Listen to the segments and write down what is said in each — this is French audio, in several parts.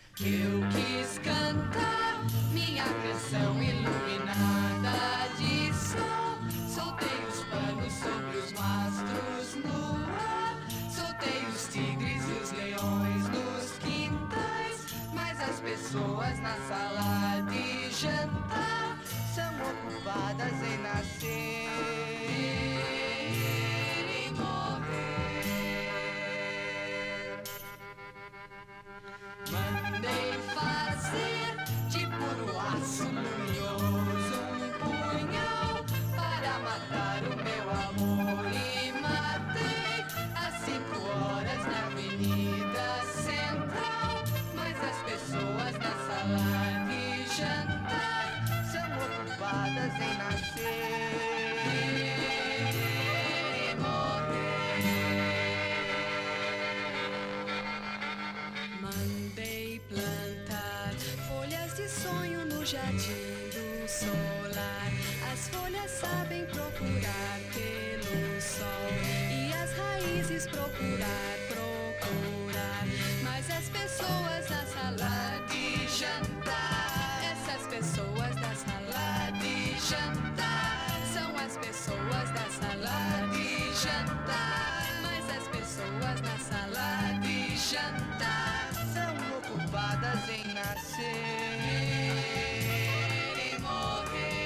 Eu quis cantar minha canção iluminada de sol. Soltei os panos sobre os mastros no ar. Soltei os tigres e os leões nos quintais. Mas as pessoas na sala de jantar são ocupadas em nascer e morrer. Mandei fazer de puro aço luminoso um punhal para matar o meu amor e matei às 5 horas na Avenida Central. Mas as pessoas na sala de jantar são ocupadas em nascer e morrer. Mandei plantar folhas de sonho no jardim do solar. As folhas sabem procurar pelo sol e as raízes procurar. Mas as pessoas na sala de jantar, essas pessoas da sala de jantar, são as pessoas da sala de jantar. Mas as pessoas na sala de jantar são ocupadas em nascer e morrer.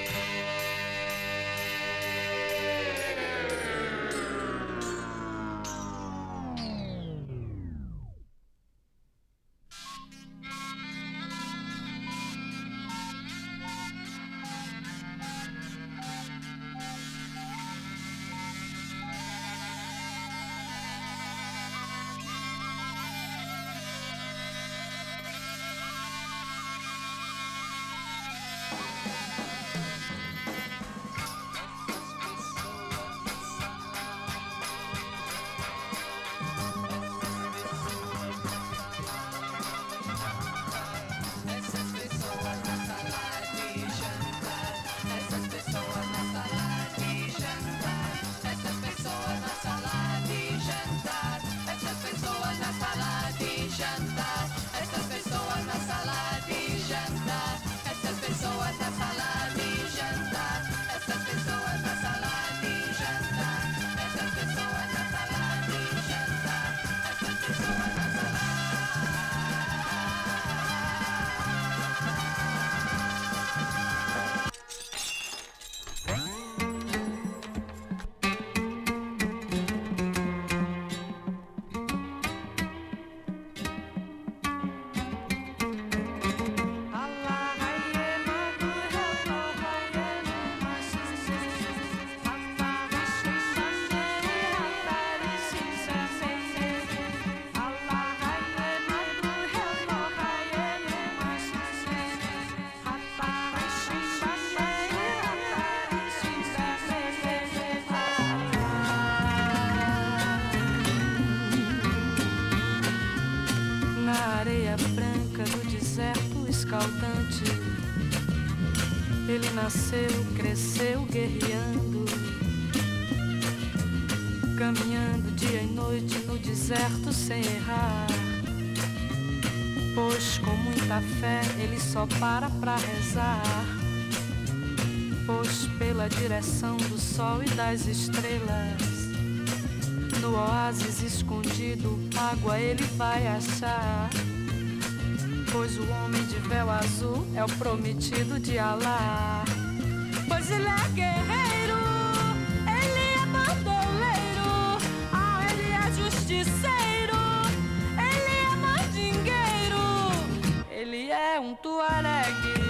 Ele nasceu, cresceu guerreando, caminhando dia e noite no deserto sem errar. Pois com muita fé ele só para pra rezar. Pois pela direção do sol e das estrelas, no oásis escondido, água ele vai achar. Pois o homem de véu azul é o prometido de Alá. Pois ele é guerreiro, ele é bandoleiro, ele é justiceiro, ele é mandingueiro, ele é um tuaregue.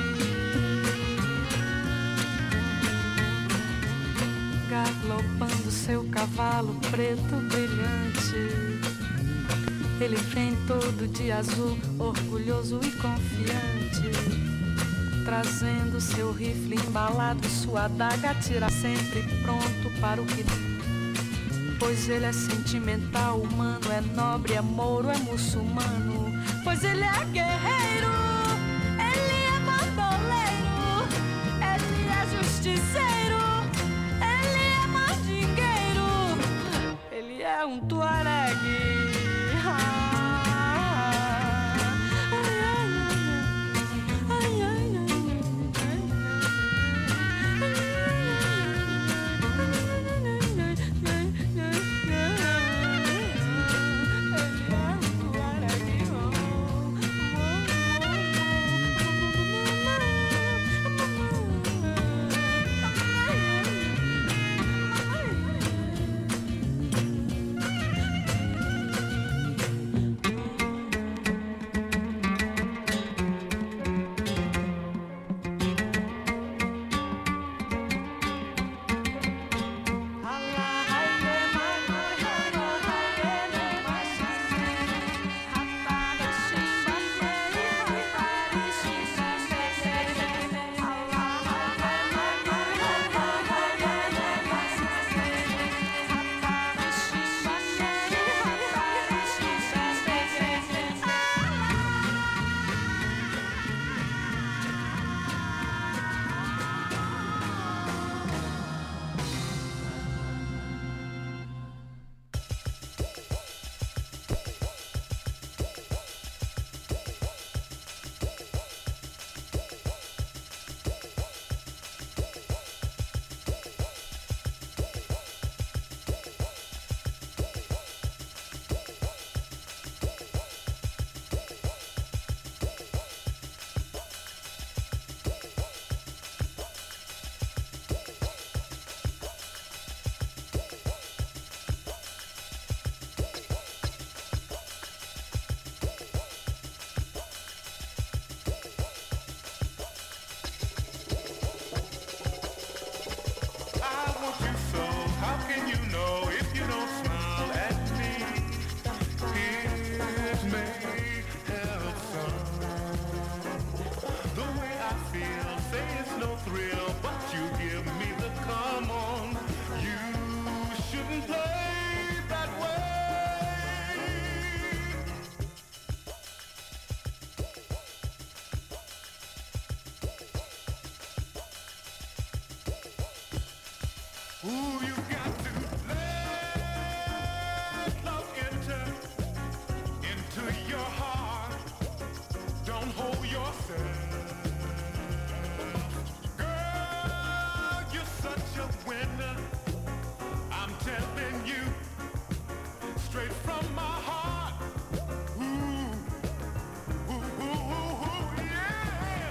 Galopando seu cavalo preto brilhante, ele vem todo de azul, orgulhoso e confiante, trazendo seu rifle embalado e sua adaga atira sempre pronto para o que... Pois ele é sentimental, humano, é nobre, é mouro, é muçulmano. Pois ele é guerreiro, ele é bandoleiro, ele é justiceiro, ele é mandingueiro, ele é um tuaregue. Ai, ai, Ooh, you got to let love enter into your heart. Don't hold yourself. Girl, you're such a winner. I'm telling you, straight from my heart. Ooh, ooh, ooh, ooh, ooh, yeah.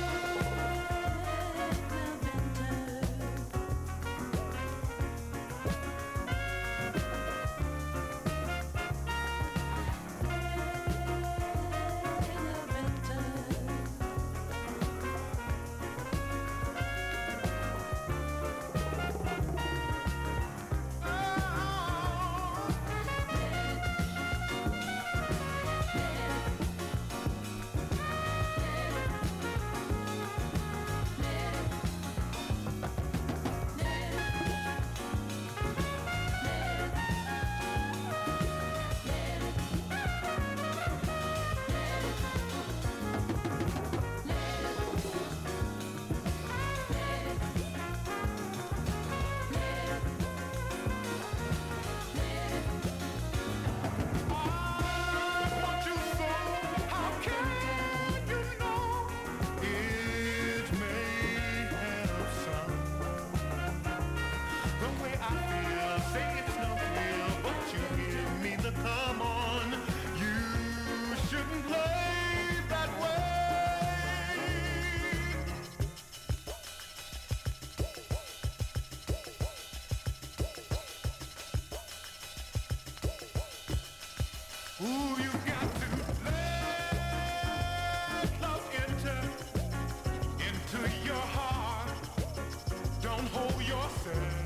Come on, you shouldn't play that way. Ooh, you got to let love enter into your heart. Don't hold yourself.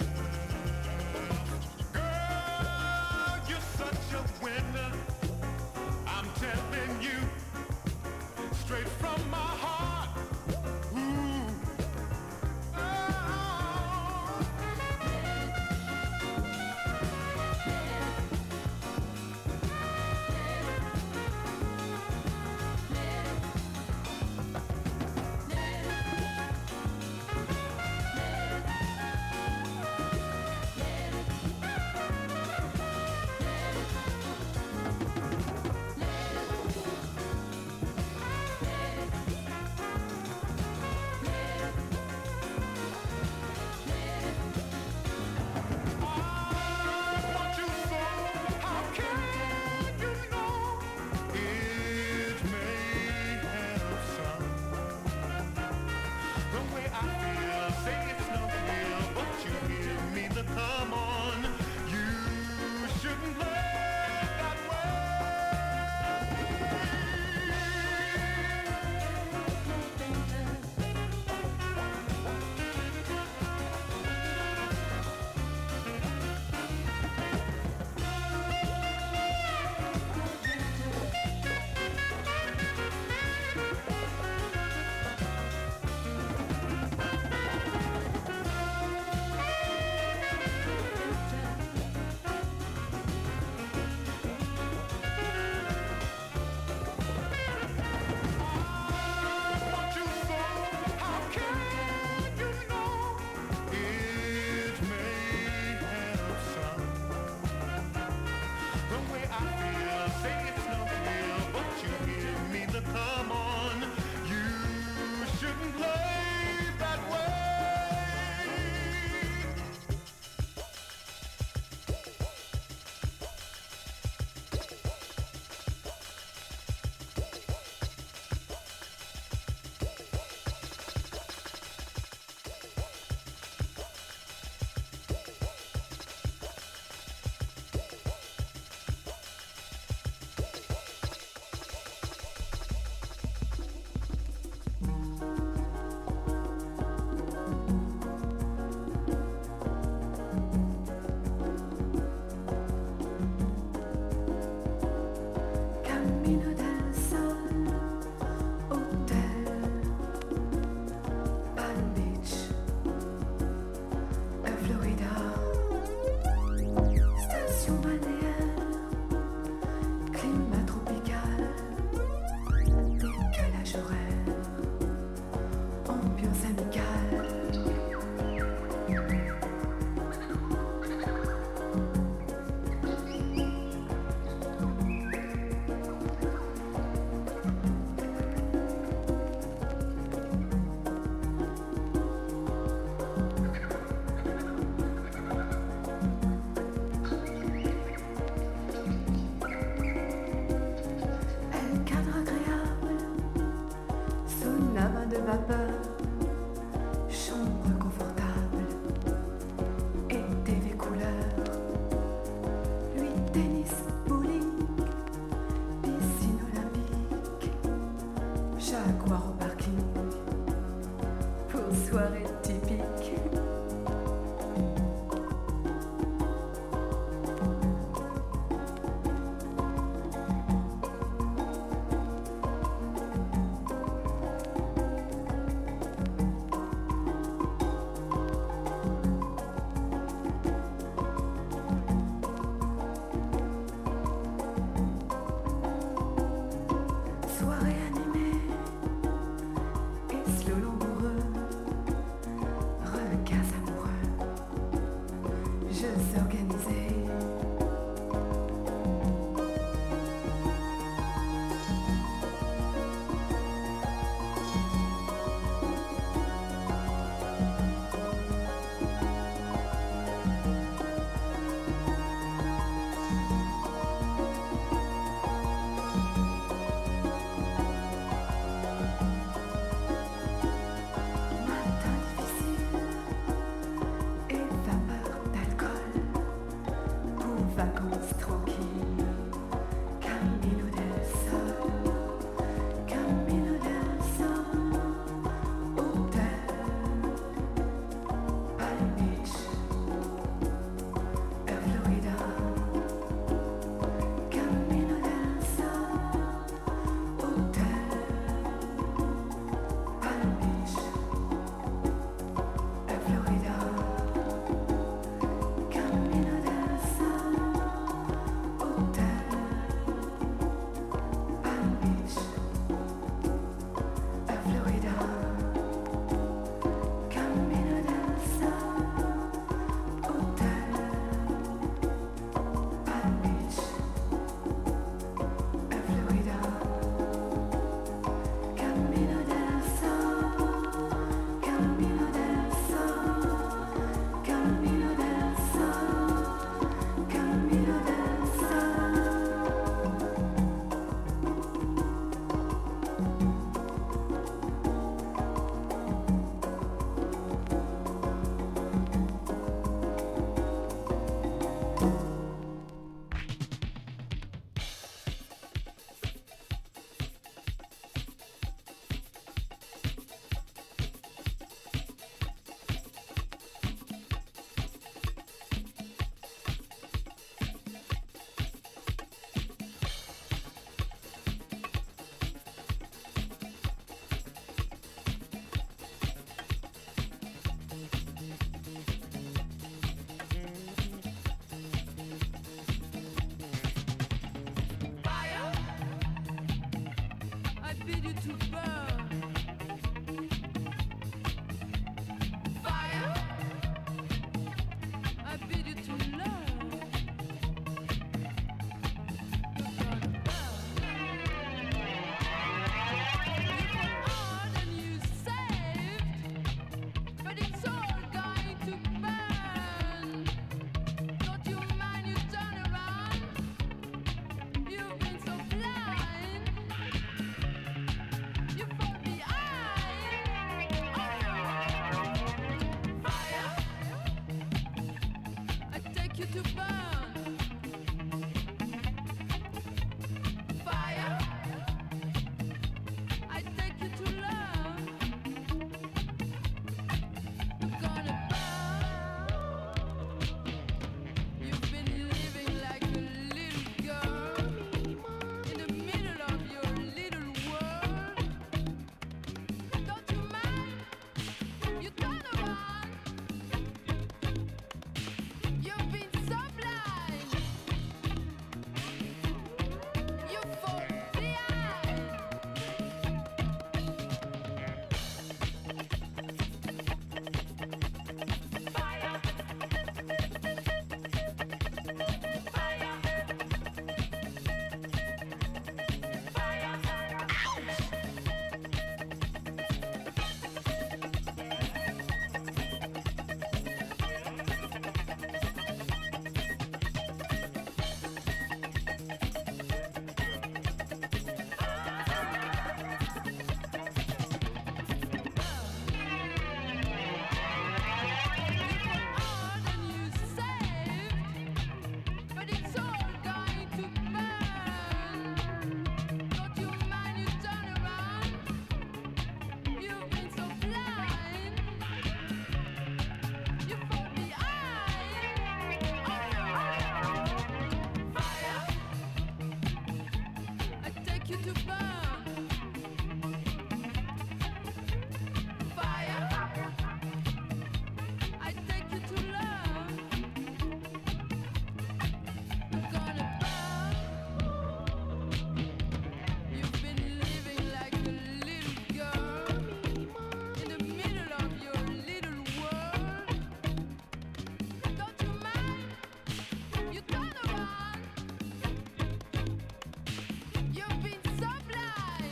Winner, I'm telling you, straight from my heart. Ooh, oh. vapeur, chambre confortable, et TV couleur, lui tennis, bowling, piscine olympique, jaguar au parking, pour soirée typique. Soirée animée et slow langoureux, recasse amoureux, jeux organisés. Matin difficile et vapeur d'alcool pour vacances tranquilles. Camino del Sol, Camino del Sol, hôtel Palm Beach, Florida. Camino del Sol, hôtel Palm Beach, Florida. Camino del Sol, hôtel Palm Beach, Florida. Camino del Sol, hôtel Palm Beach, Florida. Camino del Sol, Camino del Sol, Camino del Sol, Camino del Sol. Fire, I bid you to burn. Fire, I bid you to learn. You're gonna burn. You fought hard and you saved, but it's all going to burn. Don't you mind you turn around? You've been so blind. You fall behind. Oh no. Fire, I take you to burn. Fire, I take you to learn. You're gonna burn. You've been living like a little girl in the middle of your little world. Don't you mind? You turn around. You've been so blind. to burn. Fire, I take you to love. I'm gonna burn. You've been living like a little girl in the middle of your little world. Don't you mind? You turn around. You've been so blind.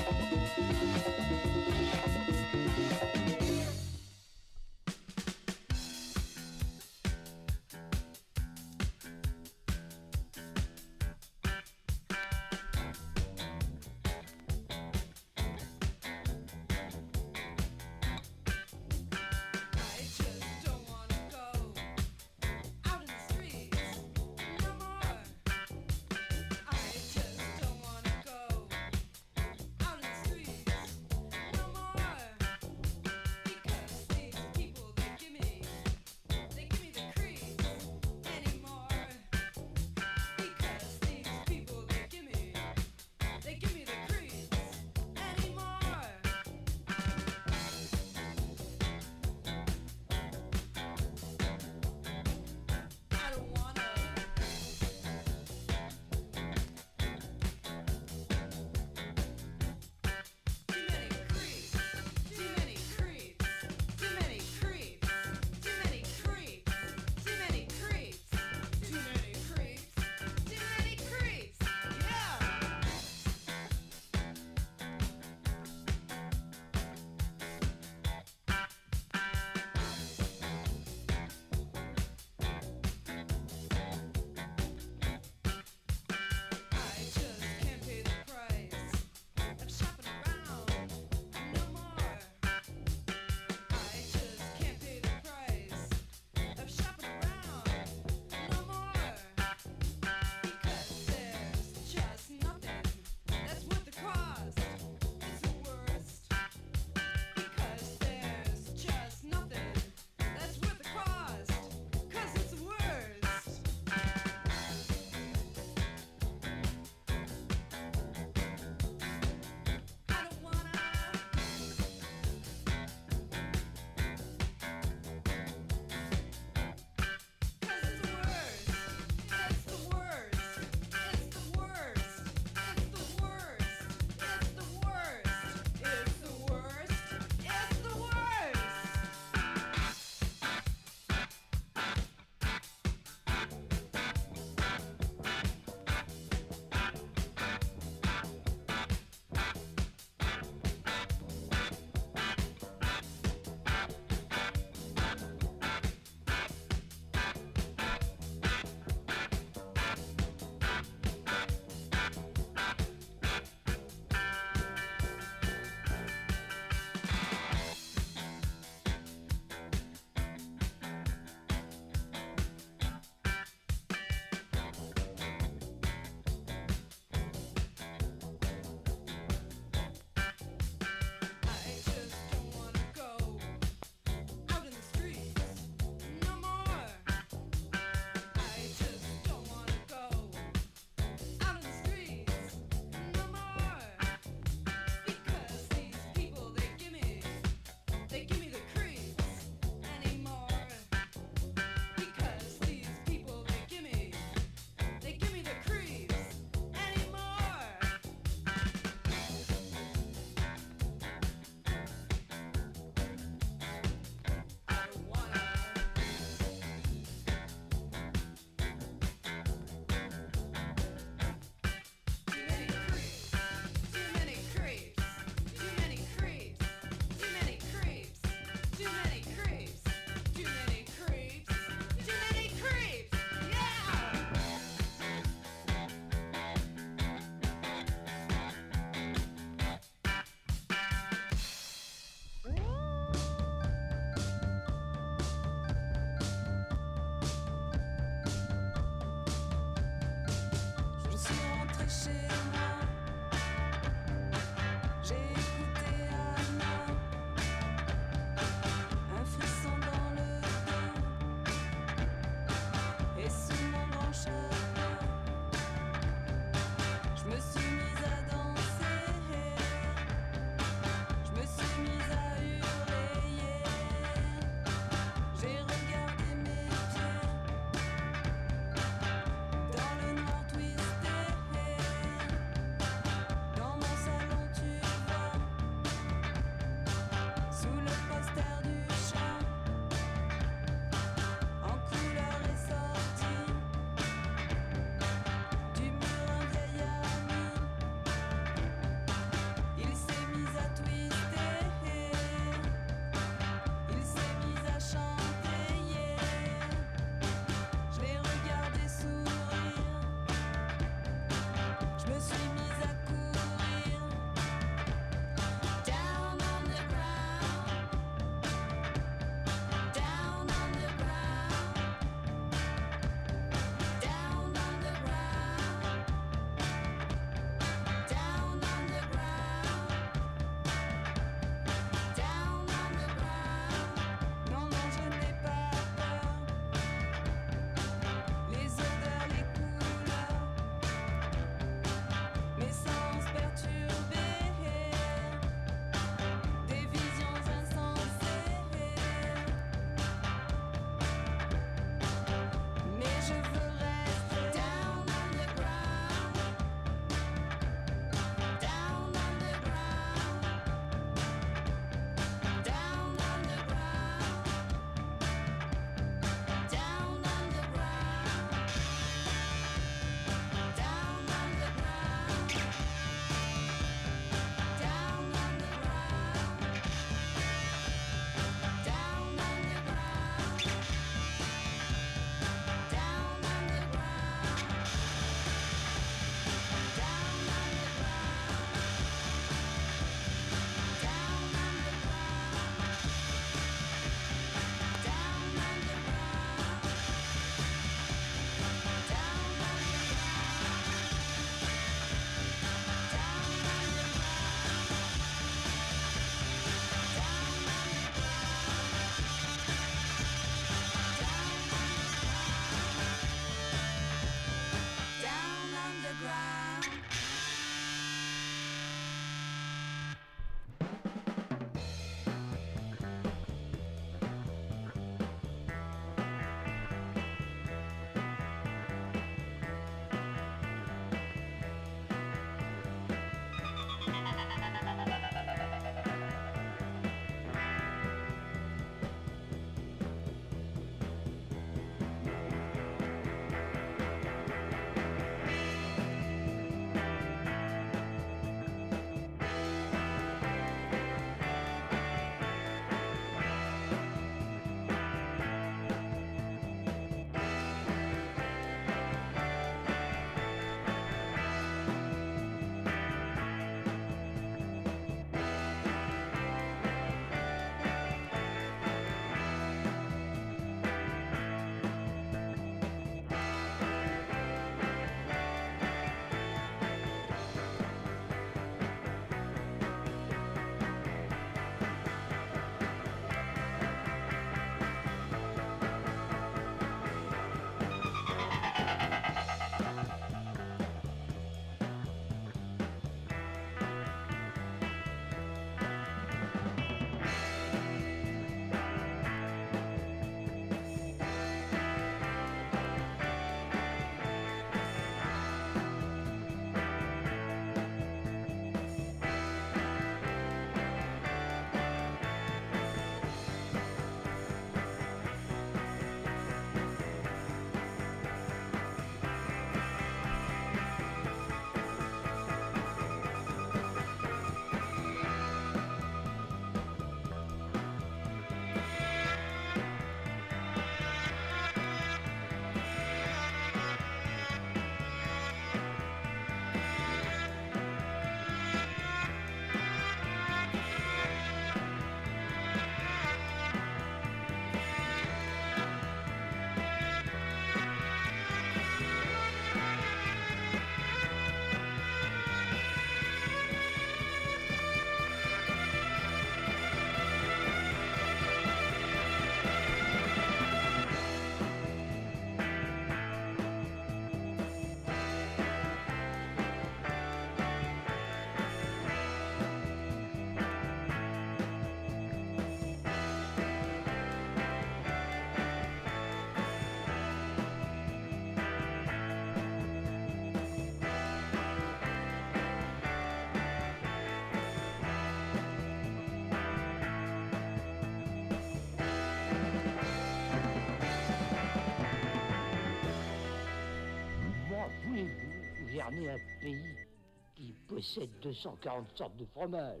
gouverner un pays qui possède 240 sortes de fromages.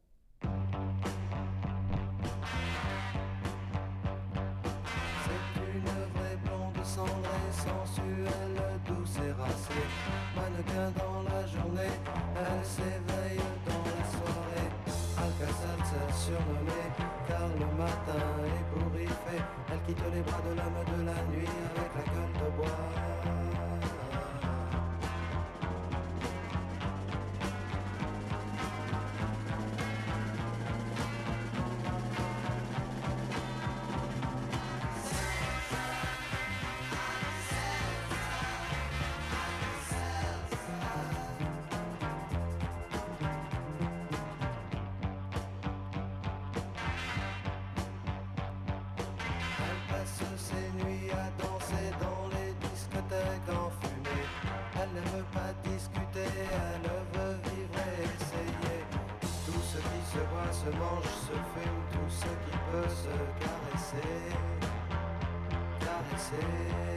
C'est une vraie blonde cendrée, sensuelle, douce et racée. Mannequin dans la journée, elle s'éveille dans la soirée. Alcazar surnommée, car le matin ébouriffé, elle quitte les bras de l'homme de la nuit avec la gueule de bois. Se mange, se fume, tout ce qui peut se caresser, caresser.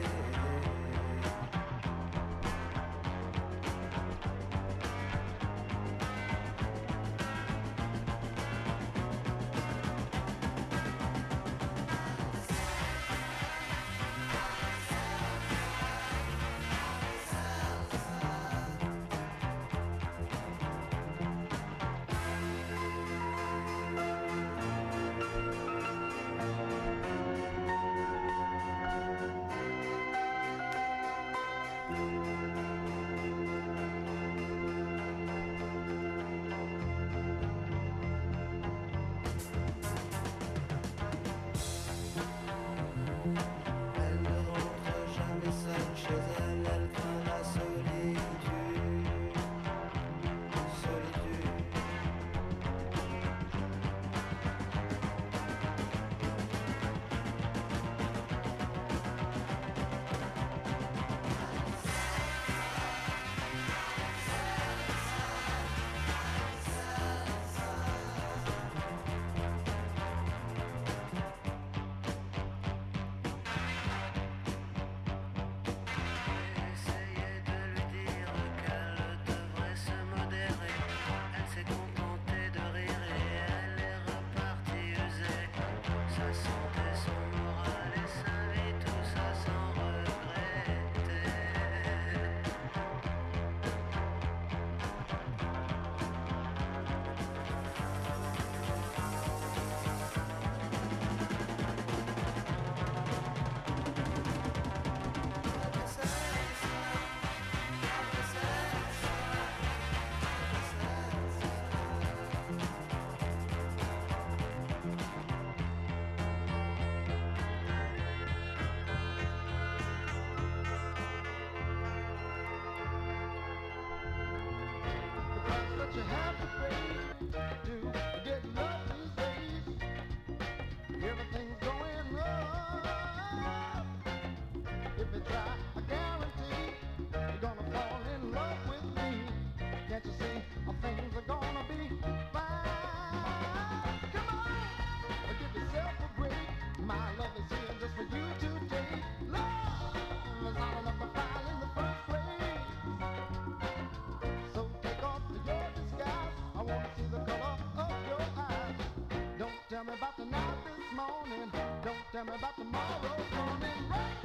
Tell me about tomorrow's morning. Right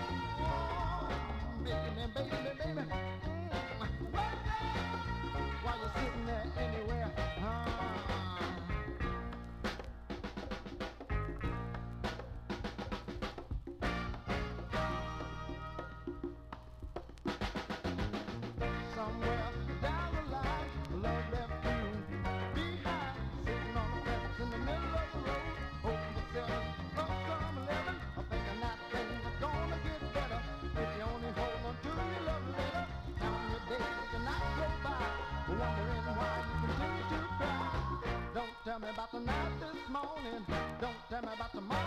now, baby, baby, baby. Right now, while you're sitting there anywhere. Somewhere down the line, love left you behind, sitting on the fence in the middle of the road, hoping to sell up some living. I'm thinking that things are gonna get better if you only hold on to your love letter. Counting your days and not go by, wondering why you continue to cry. Don't tell me about the night this morning. Don't tell me about tomorrow.